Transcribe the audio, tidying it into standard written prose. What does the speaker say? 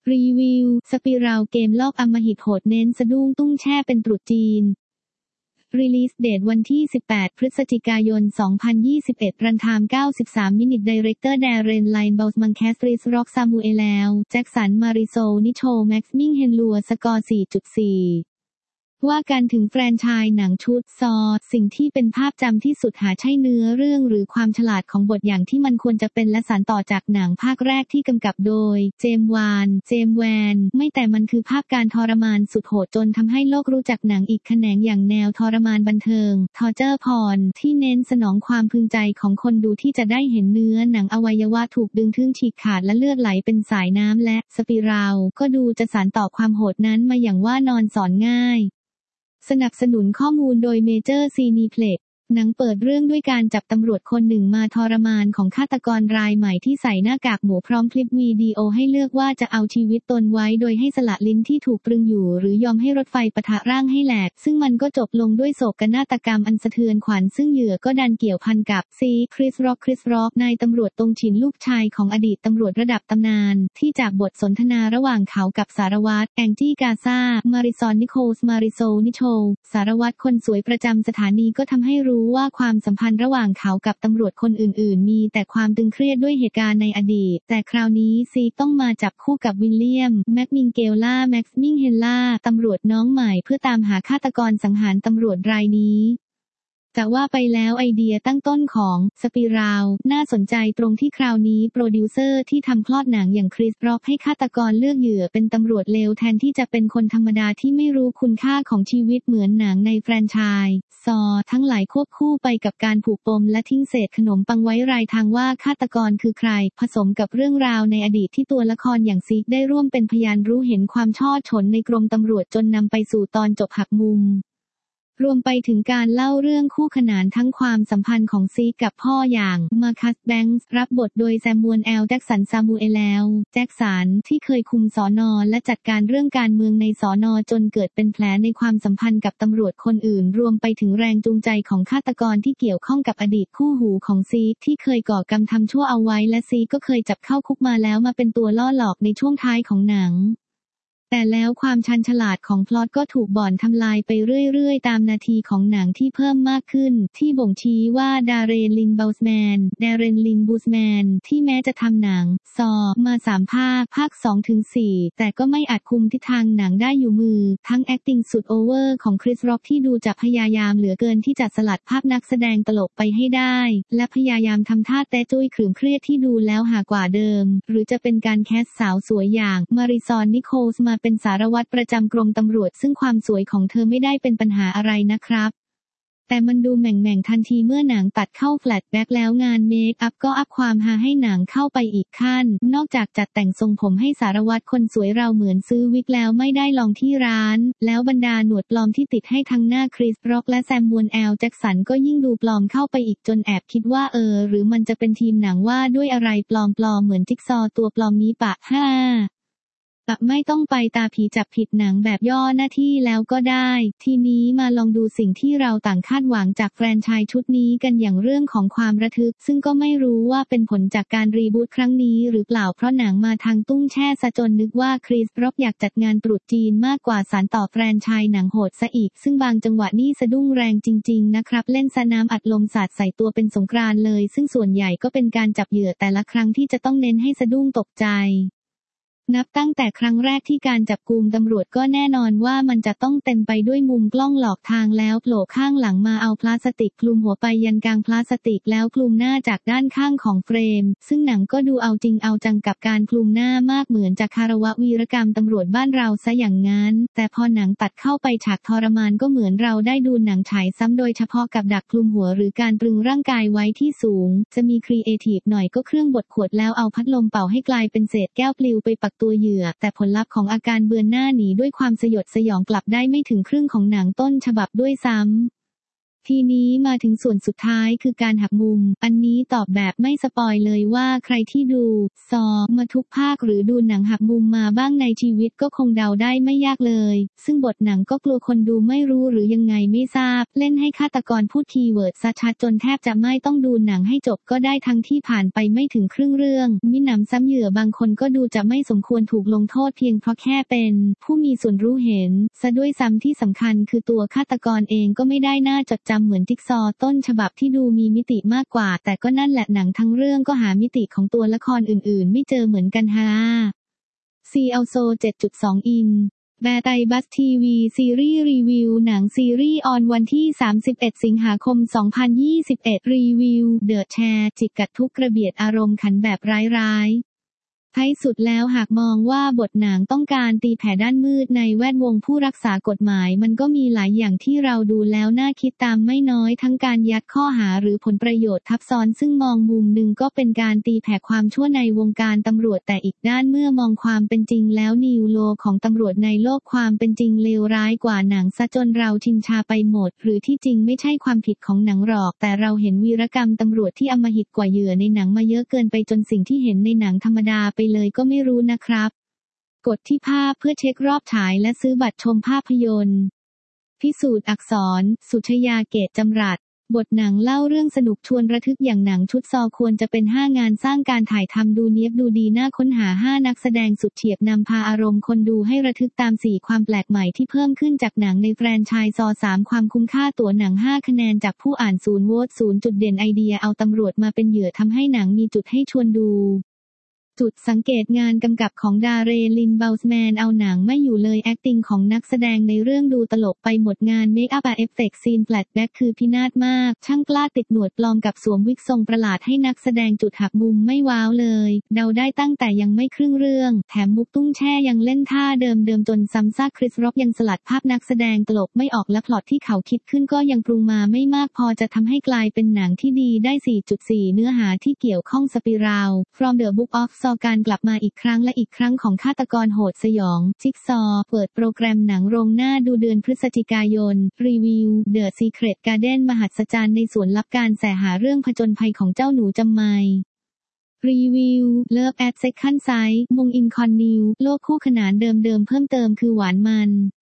รีวิวสปิรัลเกมลอกอำมหิตโหดเน้นสะดุ้งตุ้งแช่เป็นตรุษจีนRelease Date วันที่ 18 พฤศจิกายน 2021 Runtime 93 Minutes Director Darren Lin Bousman Castries Rock Samuel Jackson Marisol Nichol Max Ming Henlua Score 4.4ว่ากันถึงแฟรนไชส์หนังชุดซอสิ่งที่เป็นภาพจำที่สุดหาใช่เนื้อเรื่องหรือความฉลาดของบทอย่างที่มันควรจะเป็นและสานต่อจากหนังภาคแรกที่กำกับโดยเจมส์แวนไม่แต่มันคือภาพการทรมานสุดโหดจนทำให้โลกรู้จักหนังอีกแขนงอย่างแนวทรมานบันเทิงทอร์เจอร์พรที่เน้นสนองความพึงใจของคนดูที่จะได้เห็นเนื้อหนังอวัยวะถูกดึงทึ่งฉีกขาดและเลือดไหลเป็นสายน้ำและสปิรัลก็ดูจะสานต่อความโหดนั้นมาอย่างว่านอนสอนง่ายสนับสนุนข้อมูลโดยเมเจอร์ซีนีเพล็กซ์หนังเปิดเรื่องด้วยการจับตำรวจคนหนึ่งมาทรมานของฆาตกรรายใหม่ที่ใส่หน้ากากหมูพร้อมคลิปวิดีโอให้เลือกว่าจะเอาชีวิตตนไว้โดยให้สละลิ้นที่ถูกตรึงอยู่หรือยอมให้รถไฟปะทะร่างให้แหลกซึ่งมันก็จบลงด้วยโศกนาฏกรรมอันสะเทือนขวัญซึ่งเหยื่อก็ดันเกี่ยวพันกับคริสร็อกนายตำรวจตรงฉินลูกชายของอดีตตำรวจระดับตำนานที่จากบทสนทนาระหว่างเขากับสารวัตรแองจี้กาซามาริซอนนิโคลนิโชลสารวัตรคนสวยประจำสถานีก็ทำให้รู้ว่าความสัมพันธ์ระหว่างเขากับตำรวจคนอื่นๆมีแต่ความตึงเครียดด้วยเหตุการณ์ในอดีตแต่คราวนี้ซีต้องมาจับคู่กับวิลเลียมแม็กมิงเกลล่าแม็กซ์มิงเฮลล่าตำรวจน้องใหม่เพื่อตามหาฆาตกรสังหารตำรวจรายนี้แต่ว่าไปแล้วไอเดียตั้งต้นของสปิรัลน่าสนใจตรงที่คราวนี้โปรดิวเซอร์ที่ทำคลอดหนังอย่างคริสร็อกให้ฆาตกรเลือกเหยื่อเป็นตำรวจเลวแทนที่จะเป็นคนธรรมดาที่ไม่รู้คุณค่าของชีวิตเหมือนหนังในแฟรนไชส์ซอทั้งหลายควบคู่ไปกับการผูกปมและทิ้งเศษขนมปังไว้รายทางว่าฆาตกรคือใครผสมกับเรื่องราวในอดีตที่ตัวละครอย่างซีกได้ร่วมเป็นพยานรู้เห็นความช่อฉนในกรมตำรวจจนนำไปสู่ตอนจบหักมุมรวมไปถึงการเล่าเรื่องคู่ขนานทั้งความสัมพันธ์ของซีกับพ่ออย่างมาคัสแบงค์รับบทโดยแซมูเอลแจ็กสันแจ็คสันที่เคยคุมสน.และจัดการเรื่องการเมืองในสน.จนเกิดเป็นแผลในความสัมพันธ์กับตำรวจคนอื่นรวมไปถึงแรงจูงใจของฆาตกรที่เกี่ยวข้องกับอดีตคู่หูของซีที่เคยก่อกรรมทำชั่วเอาไว้และซีก็เคยจับเข้าคุกมาแล้วมาเป็นตัวล่อหลอกในช่วงท้ายของหนังแต่แล้วความชันฉลาดของพล็อตก็ถูกบ่อนทำลายไปเรื่อยๆตามนาทีของหนังที่เพิ่มมากขึ้นที่บ่งชี้ว่าดาเรนลินบูสแมนที่แม้จะทำหนังซอมา3ภาค 2-4 แต่ก็ไม่อาจคุมทิศทางหนังได้อยู่มือทั้ง acting สุดโอเวอร์ของคริสร็อกที่ดูจะพยายามเหลือเกินที่จะสลัดภาพนักแสดงตลกไปให้ได้และพยายามทำท่าแต้จุ้ยขรึมเครียดที่ดูแล้วหากว่าเดิมหรือจะเป็นการแคสสาวสวยอย่างมาริซอนนิโคลส์มาเป็นสารวัตรประจำกรมตำรวจซึ่งความสวยของเธอไม่ได้เป็นปัญหาอะไรนะครับแต่มันดูแหม่งทันทีเมื่อหนังตัดเข้าแฟลชแบ็กแล้วงานเมคอัพก็อัพความฮาให้หนังเข้าไปอีกขั้นนอกจากจัดแต่งทรงผมให้สารวัตรคนสวยเราเหมือนซื้อวิกแล้วไม่ได้ลองที่ร้านแล้วบรรดาหนวดปลอมที่ติดให้ทั้งหน้าคริสร็อกและแซมมูเอลแจ็กสันก็ยิ่งดูปลอมเข้าไปอีกจนแอบคิดว่าหรือมันจะเป็นทีมหนังว่าด้วยอะไรปลอมเหมือนจิ๊กซอตัวปลอมนี้ปะไม่ต้องไปตาผีจับผิดหนังแบบย่อหน้าที่แล้วก็ได้ทีนี้มาลองดูสิ่งที่เราต่างคาดหวังจากแฟรนไชส์ชุดนี้กันอย่างเรื่องของความระทึกซึ่งก็ไม่รู้ว่าเป็นผลจากการรีบูตครั้งนี้หรือเปล่าเพราะหนังมาทางตุ้งแช่ซะจนนึกว่าคริสร็อกอยากจัดงานตรุษจีนมากกว่าสานต่อแฟรนไชส์หนังโหดซะอีกซึ่งบางจังหวะนี่สะดุ้งแรงจริงๆนะครับเล่นสน้ำอัดลมสาดใส่ตัวเป็นสงกรานต์เลยซึ่งส่วนใหญ่ก็เป็นการจับเหยื่อแต่ละครั้งที่จะต้องเน้นให้สะดุ้งตกใจนับตั้งแต่ครั้งแรกที่การจับกุมตำรวจก็แน่นอนว่ามันจะต้องเต็มไปด้วยมุมกล้องหลอกทางแล้วโผล่ข้างหลังมาเอาพลาสติกคลุมหัวไปยันกลางพลาสติกแล้วคลุมหน้าจากด้านข้างของเฟรมซึ่งหนังก็ดูเอาจริงเอาจังกับการคลุมหน้ามากเหมือนจะคารวะวีรกรรมตำรวจบ้านเราซะอย่างนั้นแต่พอหนังตัดเข้าไปฉากทรมานก็เหมือนเราได้ดูหนังฉายซ้ำโดยเฉพาะกับดักคลุมหัวหรือการตรึงร่างกายไว้ที่สูงจะมีครีเอทีฟหน่อยก็เครื่องบดขวดแล้วเอาพัดลมเป่าให้กลายเป็นเศษแก้วปลิวไปปักตัวเหยื่อแต่ผลลัพธ์ของอาการเบือนหน้าหนีด้วยความสยดสยองกลับได้ไม่ถึงครึ่งของหนังต้นฉบับด้วยซ้ำทีนี้มาถึงส่วนสุดท้ายคือการหักมุมอันนี้ตอบแบบไม่สปอยเลยว่าใครที่ดูมาทุกภาคหรือดูหนังหักมุมมาบ้างในชีวิตก็คงเดาได้ไม่ยากเลยซึ่งบทหนังก็กลัวคนดูไม่รู้หรือยังไงไม่ทราบเล่นให้ฆาตกรพูดคีย์เวิร์ดซะชัดจนแทบจะไม่ต้องดูหนังให้จบก็ได้ทั้งที่ผ่านไปไม่ถึงครึ่งเรื่องมิหนำซ้ำเหยื่อบางคนก็ดูจะไม่สมควรถูกลงโทษเพียงเพราะแค่เป็นผู้มีส่วนรู้เห็นซะด้วยซ้ำที่สำคัญคือตัวฆาตกรเองก็ไม่ได้น่าจดจำเหมือนจิ๊กซอว์ต้นฉบับที่ดูมีมิติมากกว่าแต่ก็นั่นแหละหนังทั้งเรื่องก็หามิติของตัวละครอื่นๆไม่เจอเหมือนกันฮะซีอัลโซ 7.2 อินแบร์ไตบัสทีวีซีรีส์รีวิวหนังซีรีส์ออนวันที่31สิงหาคม2021รีวิวเดอะแชร์จิกกัดทุกกระเบียดอารมณ์ขันแบบร้ายๆท้ายสุดแล้วหากมองว่าบทหนังต้องการตีแผ่ด้านมืดในแวดวงผู้รักษากฎหมายมันก็มีหลายอย่างที่เราดูแล้วน่าคิดตามไม่น้อยทั้งการยัดข้อหาหรือผลประโยชน์ทับซ้อนซึ่งมองมุมหนึ่งก็เป็นการตีแผ่ความชั่วในวงการตำรวจแต่อีกด้านเมื่อมองความเป็นจริงแล้วนิวโลของตำรวจในโลกความเป็นจริงเลวร้ายกว่าหนังซะจนเราชินชาไปหมดหรือที่จริงไม่ใช่ความผิดของหนังหรอกแต่เราเห็นวีรกรรมตำรวจที่อำมหิตกว่าเหยื่อในหนังมาเยอะเกินไปจนสิ่งที่เห็นในหนังธรรมดาไปเลยก็ไม่รู้นะครับกดที่ภาพเพื่อเช็ครอบฉายและซื้อบัตรชมภาพยนตร์พิสูจน์อักษรสุชยาเกตจำรัดบทหนังเล่าเรื่องสนุกชวนระทึกอย่างหนังชุดซอควรจะเป็น5งานสร้างการถ่ายทำดูเนียบดูดีน่าค้นหา5นักแสดงสุดเฉียบนำพาอารมณ์คนดูให้ระทึกตาม4ความแปลกใหม่ที่เพิ่มขึ้นจากหนังในแฟรนไชส์ซอ3ความคุ้มค่าตั๋วหนัง5คะแนนจากผู้อ่าน0โหวต0จุดเด่นไอเดียเอาตำรวจมาเป็นเหยื่อทำให้หนังมีจุดให้ชวนดูจุดสังเกตงานกำกับของดาเรลิน เบลส์แมนเอาหนังไม่อยู่เลย acting ของนักแสดงในเรื่องดูตลกไปหมดงานเมคอัพเอฟเฟกต์ซีนแฟลชแบ็กคือพินาศมากช่างกล้าติดหนวดปลอมกับสวมวิกทรงประหลาดให้นักแสดงจุดหักมุมไม่ว้าวเลยเดาได้ตั้งแต่ยังไม่ครึ่งเรื่องแถมมุกตุ้งแช่ยังเล่นท่าเดิมจนซ้ำซากคริสร็อกยังสลัดภาพนักแสดงตลกไม่ออกและพล็อตที่เขาคิดขึ้นก็ยังปรุงมาไม่มากพอจะทำให้กลายเป็นหนังที่ดีได้ 4.4 เนื้อหาที่เกี่ยวข้องสปิรัล From the Book of Saw การกลับมาอีกครั้งและอีกครั้งของฆาตกรโหดสยองจิ๊กซอว์เปิดโปรแกรมหนังโรงหน้าดูเดือนพฤศจิกายนรีวิว The Secret Garden มหัศจรรย์ในสวนลับการแสหาเรื่องผจญภัยของเจ้าหนูจำไมรีวิว Love at Second Sight มงอินคอนนิวโลกคู่ขนานเดิมเพิ่มเติมคือหวานมัน